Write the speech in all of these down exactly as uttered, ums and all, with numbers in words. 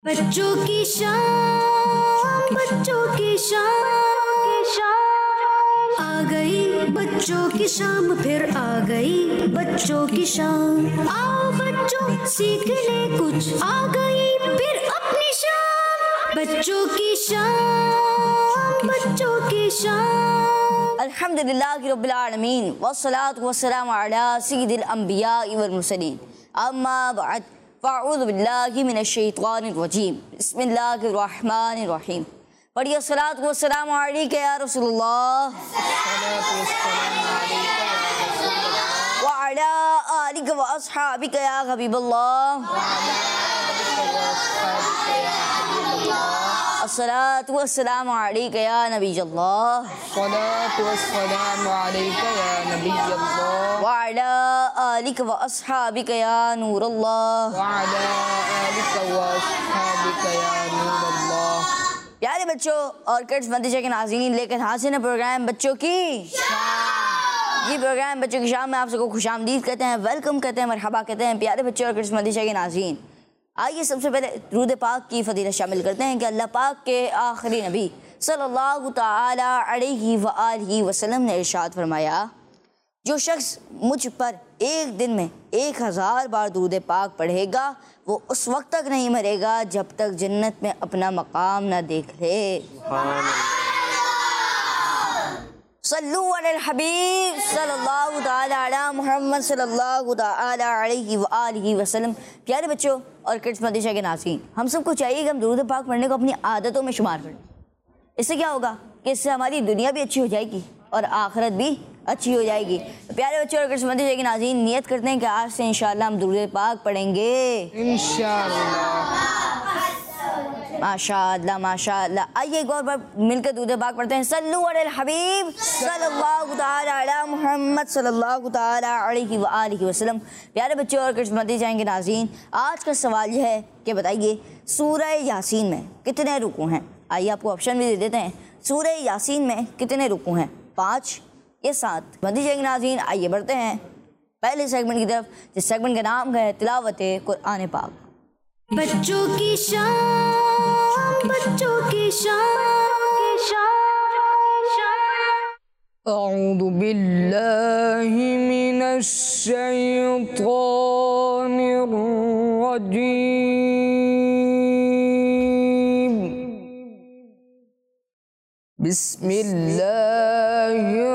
बच्चों की शाम, बच्चों की शाम आ गई, बच्चों की शाम फिर आ गई, बच्चों की शाम। आओ बच्चों सीख ले कुछ, आ गई फिर अपनी शाम। बच्चों की शाम, बच्चों की शाम। अल्हम्दुलिल्लाहि रब्बिल आलमीन वस्सलातु वस्सलामु अला सय्यिदिल अंबिया वल मुरसलीन, अम्मा बअद, फ़अऊज़ु बिल्लाहि मिनश शैतानिर रजीम, बिस्मिल्लाहिर रहमानिर रहीम। पढ़िए अस्सलातु वस्सलामु अलैका या रसूलल्लाह व अला आलिका व अस्हाबिका या हबीबल्लाह। अस्सलातु वस्सलामु अलैका या नबियल्लाह, अस्सलातु वस्सलामु अलैका या नबियल्लाह व अला आलिका व अस्हाबिका या नूरल्लाह। व अला आलिका व अस्हाबिका या नूरल्लाह। प्यारे बच्चों और किड्स मदरसा के नाज़रीन, लेकर हाजिर है प्रोग्राम बच्चों की ये प्रोग्राम बच्चों की शाम में आप सबको खुशामदीद कहते हैं, वेलकम कहते हैं, मरहबा कहते हैं। प्यारे बच्चों और किड्स मदरसा के नाज़रीन, आइए सबसे पहले दुरूद पाक की फजीलत शामिल करते हैं कि अल्लाह पाक के आखिरी नबी सल्लल्लाहु तआला अलैहि व आलिहि वसल्लम ने इरशाद फरमाया, जो शख्स मुझ पर एक दिन में एक हज़ार बार दुरूद पाक पढ़ेगा वो उस वक्त तक नहीं मरेगा जब तक जन्नत में अपना मकाम ना देख ले। सल्लु अलल हबीब सल्लल्लाहु तआला अला मुहम्मद सल्लल्लाहु तआला अलैहि व आलिहि वसल्लम। प्यारे बच्चों और किड्स मदरसा के नाज़रीन, हम सबको चाहिए कि हम दुरूद पाक पढ़ने को अपनी आदतों में शुमार करें। इससे क्या होगा कि इससे हमारी दुनिया भी अच्छी हो जाएगी और आखिरत भी अच्छी हो जाएगी। तो प्यारे बच्चों और किड्स मदरसा के नाज़रीन, नियत करते हैं कि आज से इंशाअल्लाह हम दुरूद पाक पढ़ेंगे इंशाअल्लाह। माशाअल्लाह माशाअल्लाह। आइए एक बार बार मिलकर दुरूद पाक पढ़ते हैं। सल्लु अलल हबीब सल्लल्लाहु तआला अला मुहम्मद सल्लल्लाहु तआला अलैहि व आलिहि वसल्लम। प्यारे बच्चों और किड्स मदरसा के नाज़रीन, आज का सवाल यह है कि बताइए सूरह यासीन में कितने रुकू हैं। आइए आपको ऑप्शन भी दे देते हैं। सूरह यासीन में कितने रुकू हैं, पाँच या सात। मदरसा के नाज़रीन, आइए बढ़ते हैं पहले सेगमेंट की तरफ, जिस सेगमेंट का नाम है तिलावत कुरान पाक। बच्चों की शाम, बच्चों की शाम। अऊज़ु बिल्लाहि मिनश शैतानिर रजीम। बिस्मिल्लाहिर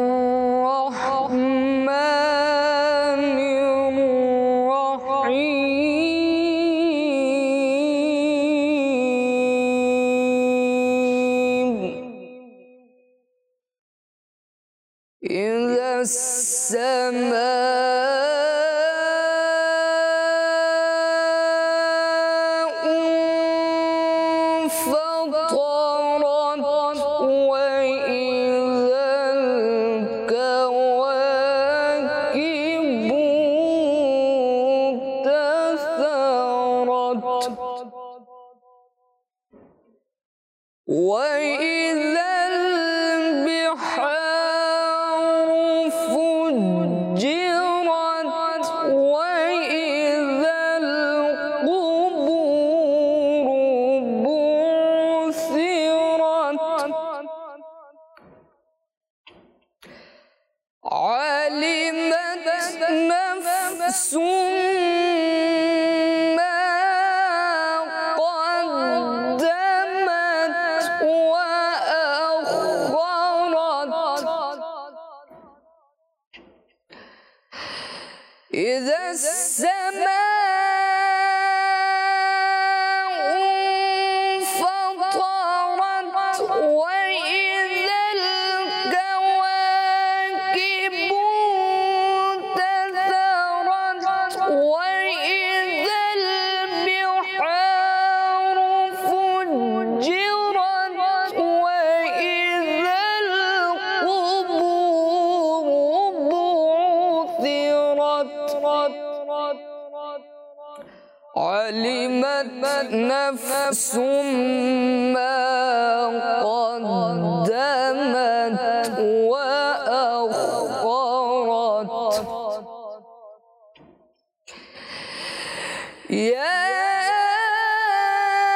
علمت نفس ما قدمت وأخرت يا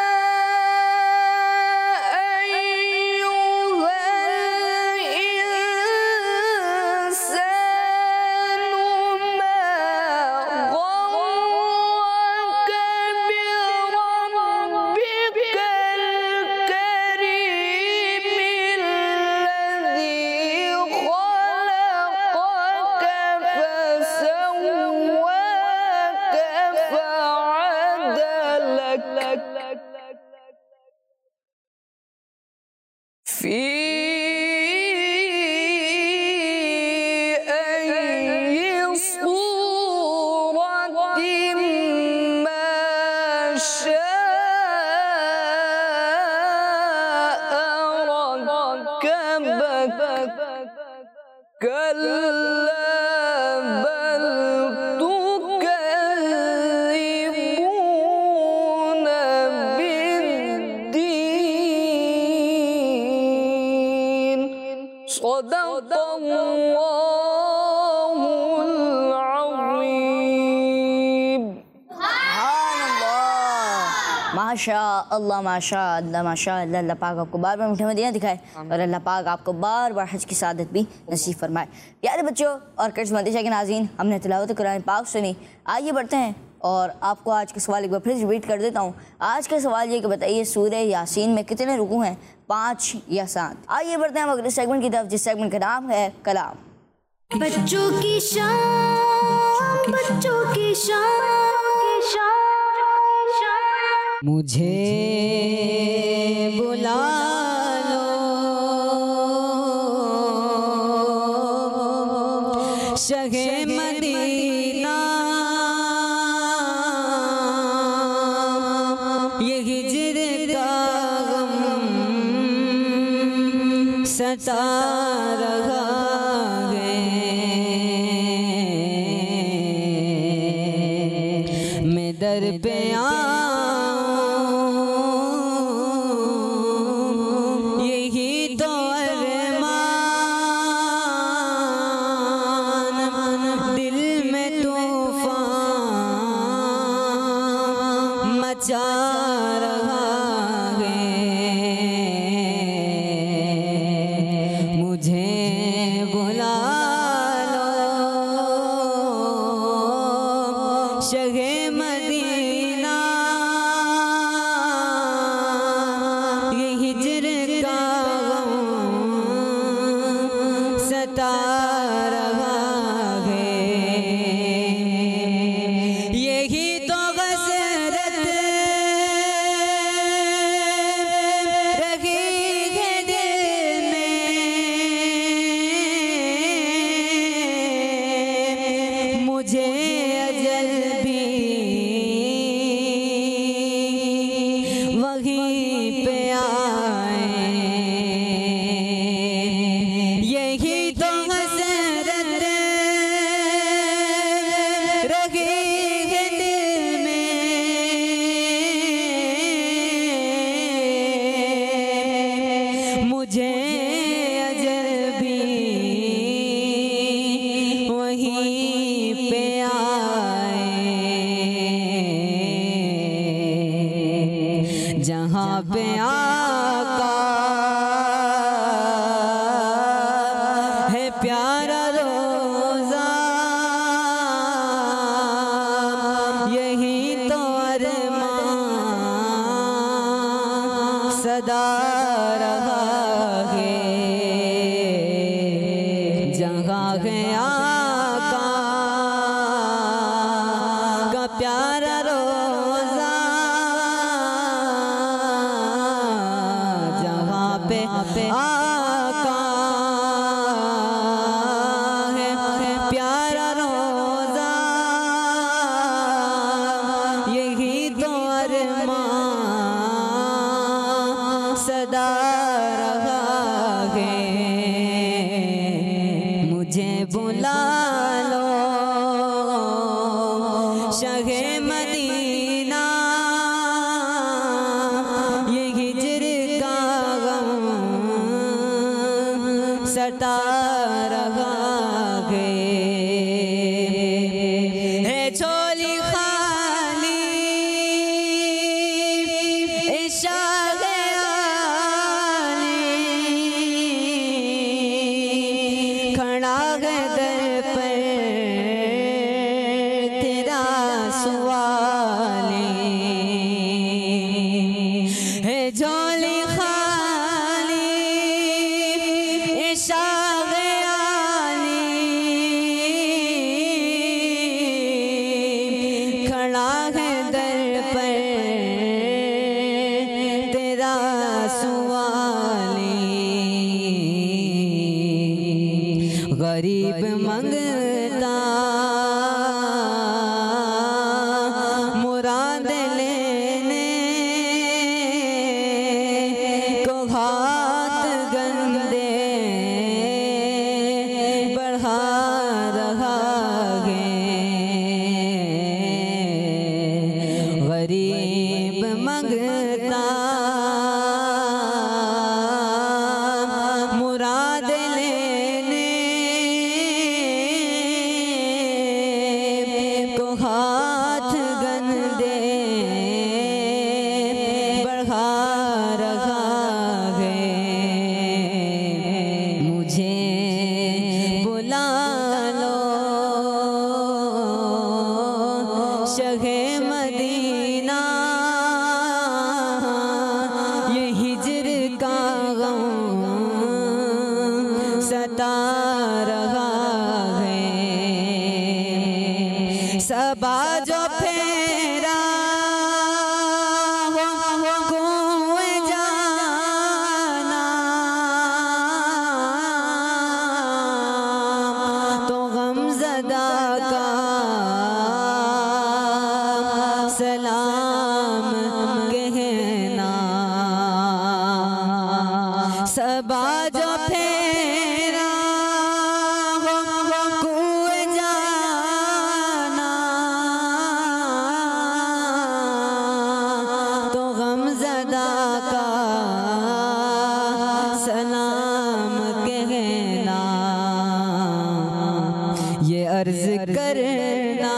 फी अय्यि सूरतिन मा शाअ रक्कबक कल्ला बल तुकज़्ज़िबून बिद्दीन सदक़ल्लाहुल अज़ीम। माशा अल्लाह माशा अल्लाह माशा अल्लाह। अल्लाह पाक आपको बार बार मीठा मदीना दिखाए और अल्लाह पाक आपको बार बार हज की सादत भी नसीब फरमाए। प्यारे बच्चों और किड्स मदीना के नाज़रीन, हमने तिलावत कुरान पाक सुनी। आइए बढ़ते हैं और आपको आज का सवाल एक बार फिर रिपीट कर देता हूँ। आज का सवाल ये कि बताइए सूरह यासीन में कितने रुकू हैं, पाँच या सात? आइए बढ़ते हैं हम अगले सेगमेंट की तरफ, जिस सेगमेंट का नाम है कलाम। बच्चों की शान, बच्चों की शान, मुझे बुला लो शहे मदीना, ये हिज्र का गम सता रहा है। मैं दर पे आऊं, यही तो अरमान, दिल में तूफान मचा रहा है। मुझे बुला लो शहे मदीना, ये हिज्र का गम सता रहा है। यही तो गसरत रही है दिल में, मुझे अजल भी वहीं पे आए। यही तो हसरत रही है दिल में, मुझे अजल भी वहीं पे आए। जहाँ पे आका है प्यारा रोज़ा, यही तो अरमान सदा रहा है। जहाँ है आका का प्यारा रोज़ा, जहाँ पे आका है प्यारा रोज़ा, यही तो अरमान सदा रहा है। मुझे बुला लो शहे मदीना, ये हिज्र का गम सता रहा है। है झोली खाली इशाक़ आली, खड़ा है दर पर तेरा सवाले। है झोली खाली इशाक़ सवाली गरीब मंगता मुराद लेने को हाथ गंदे बढ़ा रहा है गरीब मंगता मुराद लेने को हाथ गंदे बढ़ा रहा है मुझे बुला लो शहे मदीना ये हिजर का गम सता रहा है सबा जो फेरा हो कुएं जाना तो गमज़दा का सलाम कहना सबा जो फेरा हो कुएं जाना तो गमज़दा का सलाम कहना ये अर्ज़ करना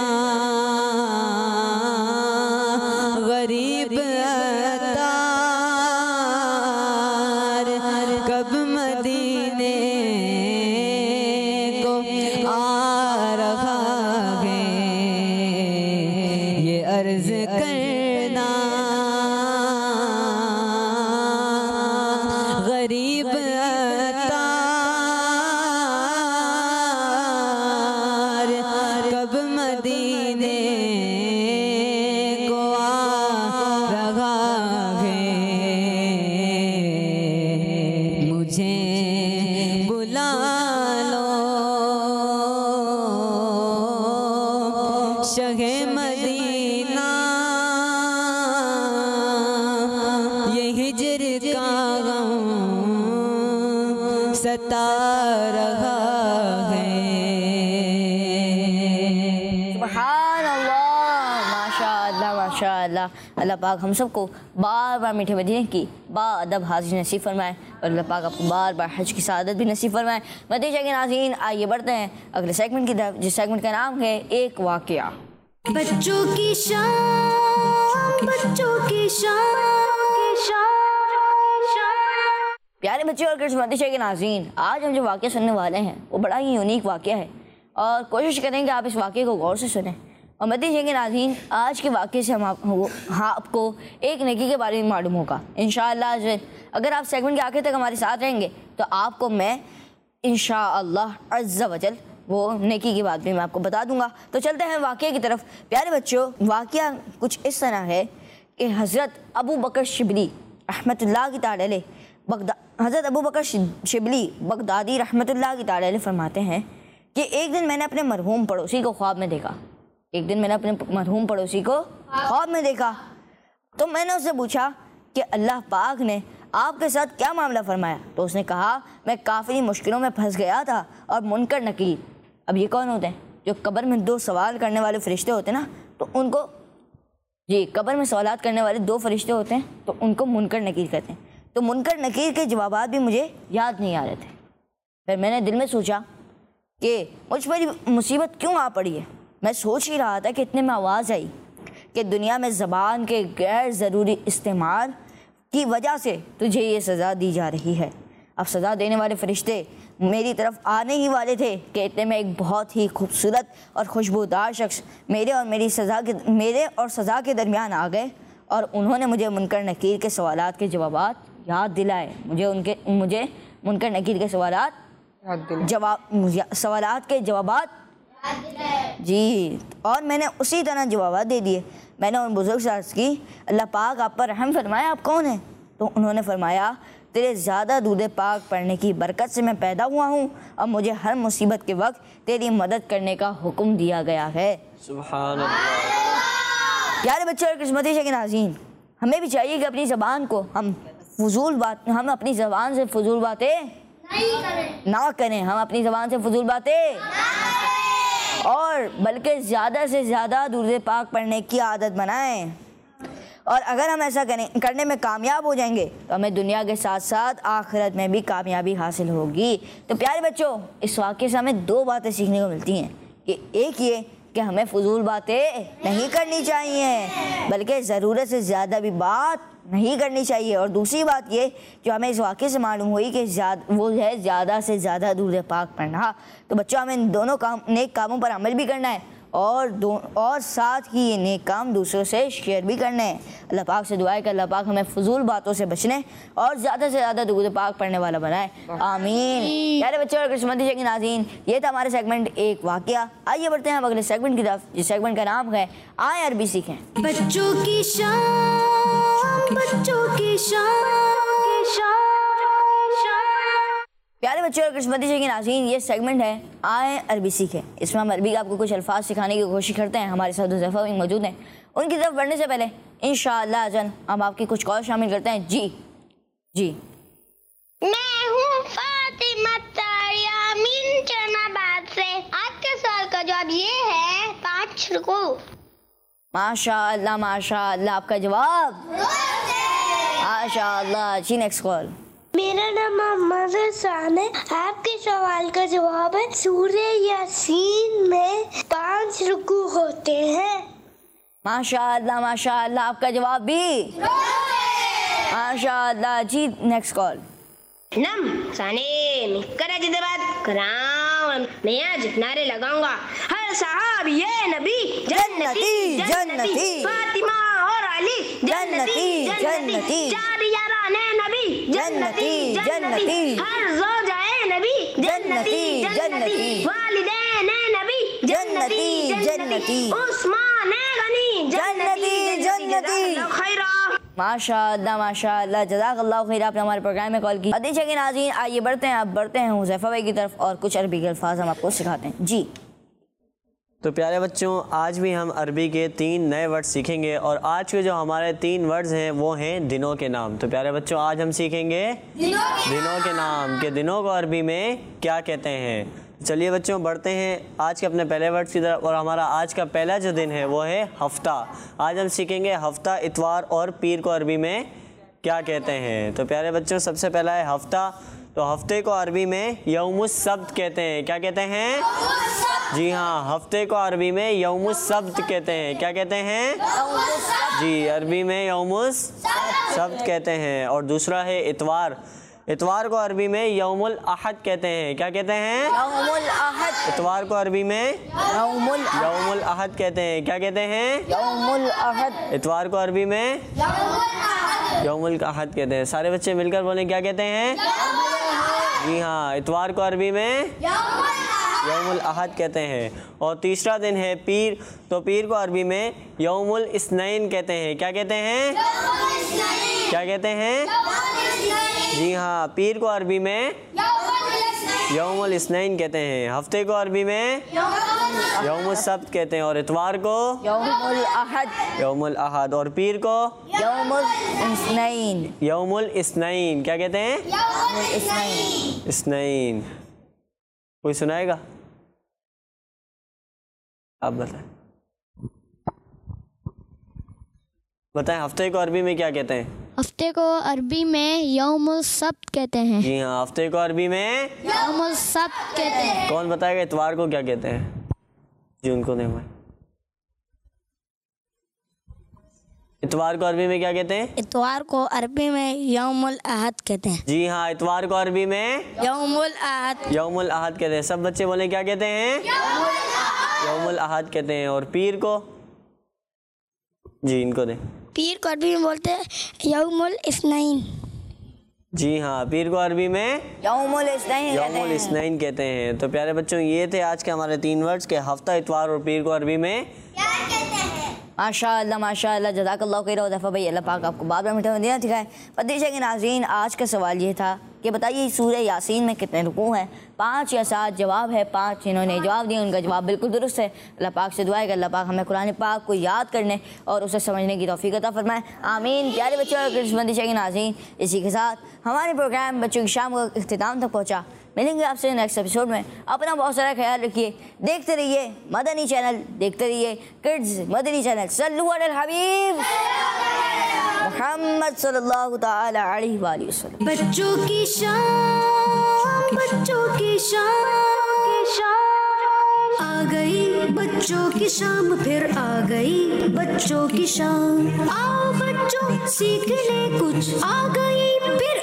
गरीब अतार कब मदीने को आ रहा है ये अर्ज़ करना गरीब अतार कब मदीने को आ रहा है मुझे बुला लो शहे मदीना ये हिजर का गम सता रहा है सुभान अल्लाह, माशाअल्लाह माशाअल्लाह। अल्लाह पाक हम सबको बार बार मीठे मदीने की बाअदब हाज़िरी नसीब फरमाए और अल्लाह पाक आपको बार बार हज की सआदत भी नसीब फरमाए। मदीने के नाज़रीन, आइए बढ़ते हैं अगले सेगमेंट की तरफ, जिस सेगमेंट का नाम है एक वाक़या। बच्चों की शान, बच्चों की शान। प्यारे बच्चे और किड्स मदीने के नाज़रीन, आज हम जो वाक़या सुनने वाले हैं वो बड़ा ही यूनिक वाक़या है और कोशिश करेंगे आप इस वाक़े को गौर से सुनें। और मदीने के नाज़रीन, आज के वाक़े से हम आप, हाँ आपको एक नेकी के बारे में मालूम होगा इंशाअल्लाह। अगर आप सेगमेंट के आखिर तक हमारे साथ रहेंगे तो आपको मैं इंशाअल्लाह अज़्ज़ा वजल वो नेकी की बात भी मैं आपको बता दूंगा। तो चलते हैं वाक़े की तरफ। प्यारे बच्चों, वाक़या कुछ इस तरह है कि हज़रत अबू बकर शिबली रहमतुल्लाह की ताला अलैह बगदा हज़रत अबू बकर शिबली बगदादी रहमतुल्लाह की ताला अलैह फरमाते हैं कि एक दिन मैंने अपने मरहूम पड़ोसी को ख्वाब में देखा। एक दिन मैंने अपने मरहूम पड़ोसी को ख्वाब में देखा तो मैंने उससे पूछा कि अल्लाह पाक ने आपके साथ क्या मामला फरमाया। तो उसने कहा, मैं काफ़ी मुश्किलों में फंस गया था और मुनकर नकीर। अब ये कौन होते हैं? जो कब्र में दो सवाल करने वाले फरिश्ते होते हैं ना, तो उनको जी कब्र में सवालात करने वाले दो फरिश्ते होते हैं तो उनको मुनकर नकीर कहते हैं। तो मुनकर नकीर के जवाबात भी मुझे याद नहीं आ रहे थे। फिर मैंने दिल में सोचा कि मुझ पर मुसीबत क्यों आ पड़ी है। मैं सोच ही रहा था कि इतने में आवाज़ आई कि दुनिया में ज़बान के गैर ज़रूरी इस्तेमाल की वजह से तुझे ये सज़ा दी जा रही है। अब सज़ा देने वाले फरिश्ते मेरी तरफ आने ही वाले थे कि इतने में एक बहुत ही खूबसूरत और खुशबूदार शख्स मेरे और मेरी सज़ा के मेरे और सज़ा के दरमियान आ गए और उन्होंने मुझे मुनकर नकीर के सवालात के जवाबात याद दिलाए। मुझे उनके मुझे मुनकर नकीर के सवालात जवाब सवालात के जवाबात जी, और मैंने उसी तरह जवाब दे दिए। मैंने उन बुज़ुर्ग से अर्ज़ की, अल्लाह पाक आप पर रहम फरमाए, आप कौन हैं? तो उन्होंने फरमाया, तेरे ज़्यादा दूध पाक पढ़ने की बरकत से मैं पैदा हुआ हूँ, अब मुझे हर मुसीबत के वक्त तेरी मदद करने का हुक्म दिया गया है। सुभान अल्लाह। प्यारे बच्चे और किस्मती शे के नाज़रीन, हमें भी चाहिए कि अपनी ज़बान को हम फजूल बात हम अपनी ज़बान से फजूल बातें नहीं करें ना करें हम अपनी ज़बान से फजूल बातें और बल्कि ज़्यादा से ज़्यादा दूध पाक पढ़ने की आदत बनाएं। और अगर हम ऐसा करें करने में कामयाब हो जाएंगे तो हमें दुनिया के साथ साथ आखिरत में भी कामयाबी हासिल होगी। तो प्यारे बच्चों, इस वाक़े से हमें दो बातें सीखने को मिलती हैं कि एक ये कि हमें फजूल बातें नहीं करनी चाहिए बल्कि ज़रूरत से ज़्यादा भी बात नहीं करनी चाहिए, और दूसरी बात ये जो हमें इस वाक़े से मालूम हुई कि ज़्यादा वो है ज़्यादा से ज़्यादा दूध पाक पढ़ना। तो बच्चों, हमें इन दोनों काम नेक कामों पर अमल भी करना है और दो और साथ ही ये नेक काम दूसरों से शेयर भी करने हैं। अल्लाह पाक से दुआ है कि अल्लाह पाक हमें फजूल बातों से बचने और ज़्यादा से ज़्यादा दूध पाक पढ़ने वाला बनाए, आमीन। प्यारे बच्चों और किस्मती शे के नाज़रीन, ये था हमारे सेगमेंट एक वाक़या। आइए बढ़ते हैं अब अगले सेगमेंट की तरफ, जिस सेगमेंट का नाम है आए अरबी सीखें। बच्चों की शान, बच्चों की शान। प्यारे बच्चों और किस्मती शे के नाज़रीन, ये सेगमेंट है आए अरबी सीखें। इसमें हम अरबी का आपको कुछ अल्फाज सिखाने की कोशिश करते हैं। हमारे साथ हुज़ैफ़ा भी मौजूद हैं। उनकी तरफ बढ़ने से पहले इंशाअल्लाह अज़न हम आपकी कुछ कॉल शामिल करते हैं। जी जी मैं हूँ फातिमा तारियामीन जनाबाद से। आज के सवाल का जवाब ये है पाँच रुकू। माशाअल्लाह माशाअल्लाह, आपका जवाब माशाअल्लाह। जी नेक्स्ट कॉल। मेरा नाम मोहम्मद हसन है। आपके सवाल का जवाब है सूरह यासीन में पांच रुकू होते हैं। माशाअल्लाह माशाअल्लाह, आपका जवाब भी माशाअल्लाह। जी नेक्स्ट कॉल। नम साने करा जिंदाबाद कराम, मैं आज नारे लगाऊंगा हर साहब ये नबी जन्नती जन्नती, फातिमा और अली जन्नती जन्नती, चार याराने नबी जन्नती जन्नती, हर ज़ौजाए नबी जन्नती जन्नती, वालिदैन नबी जन्नती जन्नती, उस्मान गनी जन्नती जन्नती। खैरा। माशाअल्लाह माशाअल्लाह, जज़ाकल्लाहु खैर। आपने हमारे प्रोग्राम में कॉल की। अदीशा के नाज़रीन, आइए बढ़ते हैं अब बढ़ते हैं हुज़ैफ़ा भाई की तरफ और कुछ अरबी के अल्फाज हम आपको सिखाते हैं। जी तो प्यारे बच्चों, आज भी हम अरबी के तीन नए वर्ड सीखेंगे और आज के जो हमारे तीन वर्ड्स हैं वो हैं दिनों के नाम। तो प्यारे बच्चों, आज हम सीखेंगे दिनों के, दिनों के नाम के दिनों को अरबी में क्या कहते हैं। चलिए बच्चों, बढ़ते हैं आज के अपने पहले वर्ड्स की तरफ और हमारा आज का पहला जो दिन है वो है हफ्ता। आज हम सीखेंगे हफ्ता, इतवार और पीर को अरबी में क्या कहते हैं। तो प्यारे बच्चों, सबसे पहला है हफ्ता। तो हफ्ते को अरबी में यौमुस सब्त कहते हैं। क्या कहते हैं? जी हाँ, हफ्ते को अरबी में यौमुस सब्त कहते हैं। क्या कहते हैं? जी, अरबी में यौमुस सब्त कहते हैं। और दूसरा है इतवार। इतवार को अरबी में यौमुल अहद कहते हैं। क्या कहते हैं? यौमुल अहद। इतवार को अरबी में यौमुल यौमुल अहद कहते हैं। क्या कहते हैं? यौमुल अहद। इतवार को अरबी में यौमुल अहद कहते हैं। सारे बच्चे मिलकर बोलें, क्या कहते हैं? जी हाँ, इतवार को अरबी में यौमुल अहद कहते हैं। और तीसरा दिन है पीर। तो पीर को अरबी में यौमुल इस्नैन कहते हैं। क्या कहते हैं? क्या कहते हैं? जी हाँ, पीर को अरबी में यौमुल इस्नैन कहते हैं। हफ्ते को अरबी में यौमुल सब्त कहते हैं और इतवार को यौमुल अहद। यौमुल अहद और पीर को यौमुल इस्नैन। यौमुल इस्नैन। क्या कहते हैं? यौमुल इस्नैन। इस्नैन। कोई सुनाएगा? आप बताएं बताएं हफ्ते को अरबी में क्या कहते हैं? हफ्ते को अरबी में यौमुल सब्त कहते हैं। जी हाँ, हफ्ते को अरबी में यौमुल सब्त कहते हैं। कौन बताएगा इतवार को क्या कहते हैं? जी, उनको नहीं हुआ। इतवार को अरबी में क्या कहते हैं? इतवार को अरबी में यौमुल अहद कहते हैं। जी हाँ, इतवार को अरबी में यौमुल अहद। यौमुल अहद कहते हैं। सब बच्चे बोले, क्या कहते हैं? यौमुल अहद कहते हैं। और पीर को? जी, इनको दें। पीर को अरबी में बोलते हैं यौमुल इस्नैन। जी हाँ, पीर को अरबी में यौमुल इस्नैन यौमुल इस्नैन कहते हैं। तो प्यारे बच्चों, ये थे आज के हमारे तीन वर्ड्स के हफ्ता, इतवार और पीर को अरबी में क्या कहते हैं। माशाअल्लाह माशाअल्लाह, जज़ाकल्लाह खैर दफ़ा भाई, अल्लाह पाक आपको बार बार मीठा मदीना दिखाए। मदीना के नाज़रीन, आज का सवाल ये था कि बताइए सूरह यासीन में कितने रुकू हैं? पाँच या सात जवाब है। पाँच जिन्होंने जवाब दिया उनका जवाब बिल्कुल दुरुस्त है। अल्लाह पाक से दुआ है कि अल्लाह पाक हमें कुरान पाक को याद करने और उसे समझने की तौफीक अता फरमाए, आमीन। प्यारे बच्चों और मदीना के नाज़रीन, इसी के साथ हमारे प्रोग्राम बच्चों की शाम का इख्तिताम तक पहुँचा। मिलेंगे आपसे नेक्स्ट एपिसोड में। अपना बहुत सारा ख्याल रखिए। देखते रहिए मदनी चैनल, देखते रहिए किड्स मदनी चैनल। सल्लु अलल हबीब मुहम्मद सल्लल्लाहु तआला अलैहि वसल्लम। बच्चों की शाम, बच्चों की शाम आ गई, बच्चों की शाम फिर आ गई, बच्चों की शाम। आओ बच्चों सीख ले कुछ, आ गई फिर